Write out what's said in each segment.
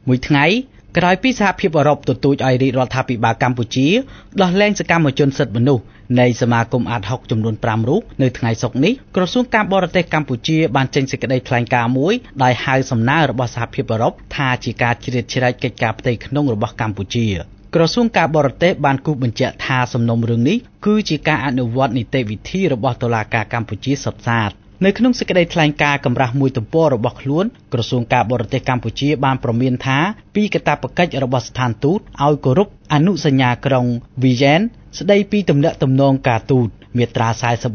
មួយថ្ងៃក្រោយពីសហភាពអឺរ៉ុបទទូចឲ្យរាជរដ្ឋាភិបាលកម្ពុជាដោះលែងសកម្មជនសិទ្ធិមនុស្សនៃសមាគមអាត60ចំនួន5រូបនៅថ្ងៃសុក្រនេះក្រសួងការបរទេសកម្ពុជាបានចេញសេចក្តីថ្លែងការណ៍មួយដោយហៅសំណើរបស់សហភាពអឺរ៉ុបថាជាការជ្រៀតជ្រែកកិច្ចការផ្ទៃក្នុងរបស់កម្ពុជាក្រសួងការបរទេសបានគូសបញ្ជាក់ថាសំណុំរឿងនេះគឺជាការអនុវត្តនីតិវិធីរបស់តុលាការកម្ពុជាសុទ្ធសាធនៅក្នុងសេចក្តីថ្លែងការណ៍កម្រាស់មួយទំព័ររបស់ខ្លួនក្រសួងការបរទេសកម្ពុជាបានព្រមានថាពីកាតព្វកិច្ចរបស់ស្ថានទូតឲ្យគោរពអនុសញ្ញាក្រុងវីយ៉ែនស្តីពីទំនាក់ទំនងការទូតមាត្រា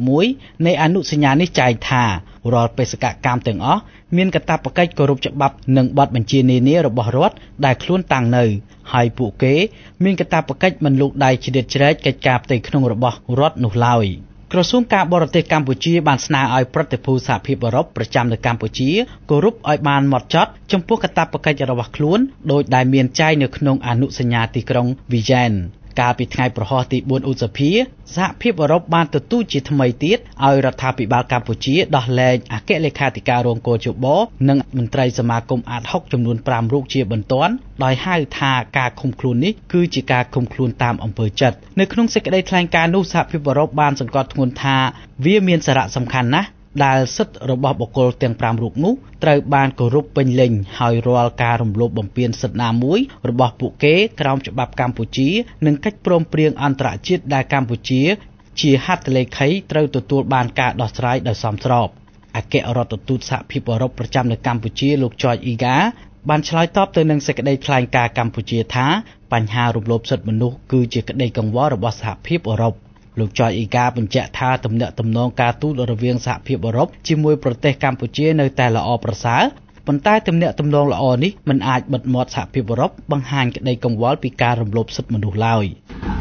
41នៃអនុសញ្ញានេះចែងថារាល់បេសកកម្មទាំងអស់មានកាតព្វកិច្ចគោរពច្បាប់និងបទបញ្ជានានារបស់រដ្ឋដែលខ្លួនតាំងនៅហើយពួកគេមានកាតព្វកិច្ចមិនលូកដៃជ្រៀតជ្រែកកិច្ចការផ្ទៃក្នុងរបស់រដ្ឋនោះឡើយក្រសួងការបរទេសកម្ពុជាបានស្នើឲ្យប្រតិភូសហភាពអឺរ៉ុបប្រចាំនៅកម្ពុជាគោរពឲ្យបានហ្មត់ចត់ចំពោះកាតព្វកិច្ចរបស់ខ្លួនដោយដែលមានចែងនៅក្នុងអនុសញ្ញាទីក្រុងវីយ៉ែនកាលពីថ្ងៃប្រហ័សទី4ឧសភាសហភាពអឺរ៉ុបបានទទូចជាថ្មីទៀតឲ្យរដ្ឋាភិបាលកម្ពុជាដោះលែងអគ្គលេខាធិការរងកោជបនិងមន្ត្រីសមាគមអាត60ចំនួន5រូបជាបន្ទាន់ដោយហៅថាការឃុំខ្លួននេះគឺជាការឃុំខ្លួនតាមអំពើចិត្តនៅក្នុងសេចក្តីថ្លែងការណ៍នោះសហភាពអឺរ៉ុបបានសង្កត់ធ្ងន់ថាវាមានសារៈសំខាន់ណាស់ដែលសិទ្ធិរបស់បុគ្គលទាំង5រូបនោះត្រូវបានគោរពពេញលេញហើយរាល់ការរំលោភបំពានសិទ្ធិណាមួយរបស់ពួកគេក្រោមច្បាប់កម្ពុជានិងកិច្ចព្រមព្រៀងអន្តរជាតិដែលកម្ពុជាជាហត្ថលេខីត្រូវទទួលបានការដោះស្រាយដោយសមស្របអគ្គរដ្ឋទូតសហភាពអឺរ៉ុបប្រចាំនៅកម្ពុជាលោក George Eagar បានឆ្លើយតបទៅនឹងសេចក្តីថ្លែងការណ៍កម្ពុជាថាបញ្ហារំលោភសិទ្ធិមនុស្សគឺជាក្តីកង្វល់របស់សហភាពអឺរ៉ុបលោក George Eagar បញ្ជាក់ថាទំនាក់ទំនងការទូតរវាងសហភាពអឺរ៉ុបជាមួយប្រទេសកម្ពុជានៅតែល្អប្រសើរប៉ុន្តែទំនាក់ទំនងល្អនេះមិនអាចបិទមាត់សហភាពអឺរ៉ុបបង្ហាញក្តីកង្វល់ពីការរំលោភសិទ្ធិមនុស្សឡើយ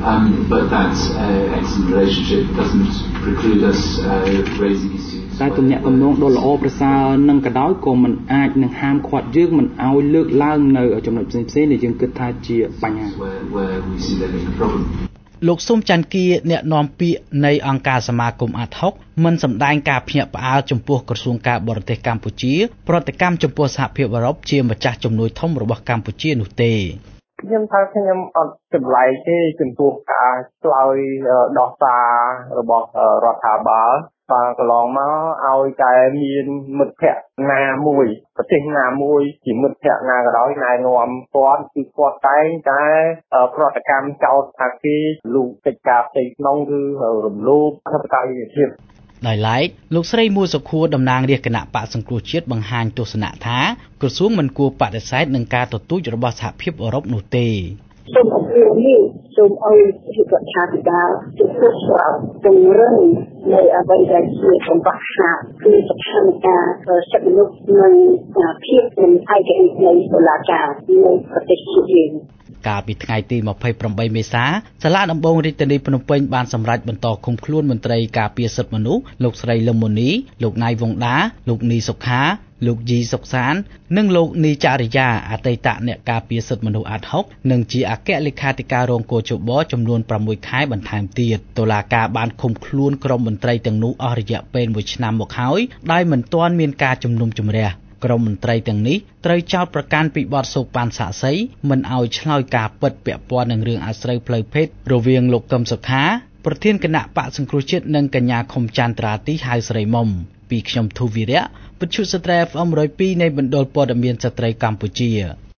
but that excellent relationship doesn't preclude us raising issues តែទំនាក់ទំនងដ៏ល្អប្រសើរនឹងក៏ដោយក៏មិនអាចនឹងហាមឃាត់យើងមិនឲ្យលើកឡើងនៅចំណុចផ្សេងៗដែលយើងគិតថាជាបញ្ហា where we see that as a problem លោកស៊ុំច័ន្ទគាអ្នកនាំពាក្យនៃអង្គការសមាគមអាត60មិនសម្ដែងការភ្ញាក់ផ្អើលចំពោះក្រសួងការបរទេសកម្ពុជាប្រតិកម្មចំពោះសហភាពអឺរ៉ុបជាម្ចាស់ជំនួយធំរបស់កម្ពុជានោះទេខ្ញុំថាខ្ញុំអត់ចម្លែកទេចំពោះការឆ្លើយដោះសាររបស់រដ្ឋាភិបាលបាទកន្លងមកឲ្យតែមានមិត្តភ័ក្តិណាមួយប្រទេសណាមួយជាមិត្តភ័ក្តិណាក៏ដោយណែនាំគាត់គឺគាត់តែងតែប្រតិកម្មចោទថាគេលូកកិច្ចការផ្ទៃក្នុងឬរំលោភអធិបតេយ្យភាពដោយឡែកលោកស្រីមួសុខួរតំណាងរាជគណៈបកសង្គ្រោះជាតិបង្ហាញទស្សនៈថាក្រសួងមិនគួរបដិសេធនឹងការទទូចរបស់សហភាពអឺរ៉ុបនោះទេសូមអរគុណនេះសូមឲ្យរដ្ឋាភិបាលទទួលស្គាល់ពង្រឹងនៅអ្វីដែលជាបង្កហាគឺស្ថានភាពសិទ្ធិមនុស្សនិងភាពមិនឯករាជ្យនៃតុលាការនៅប្រទេសជាតិយើងកាលពីថ្ងៃទី28មេសាសាលាដំបងរាជធានីភ្នំពេញបានសម្រេចបន្តឃុំខ្លួនមន្ត្រីការពារសិទ្ធិមនុស្សលោកស្រីលឹមម៉ូនីលោកណៃវងដាលោកនីសុខាលោកជីសុកសាននិងលោកនីចរិយាអតីតអ្នកការពារសិទ្ធិមនុស្សអាត60និងជាអគ្គលេខាធិការរងកោជបចំនួន6ខែបន្ថែមទៀតតុលាការបានឃុំខ្លួនក្រុមមន្ត្រីទាំងនោះអស់រយៈពេល1ឆ្នាំមកហើយដោយមិនទាន់មានការជំនុំជម្រះក្រុមមន្ត្រីទាំងនេះត្រូវចោទប្រកាន់ពីបទសូកប៉ាន់សាក់សីមិនឲ្យឆ្លើយការពិតពាក់ព័ន្ធនឹងរឿងអាស្រូវផ្លូវភេទរវាងលោកកឹមសុខាប្រធានគណៈបកសង្គ្រោះជាតិនិងកញ្ញាខុមចន្ទ្រាទីហៅស្រីមុំពីខ្ញុំធូវីរៈវិទ្យុស្ត្រី FM 102នៃមណ្ឌលព័ត៌មានស្ត្រីកម្ពុជា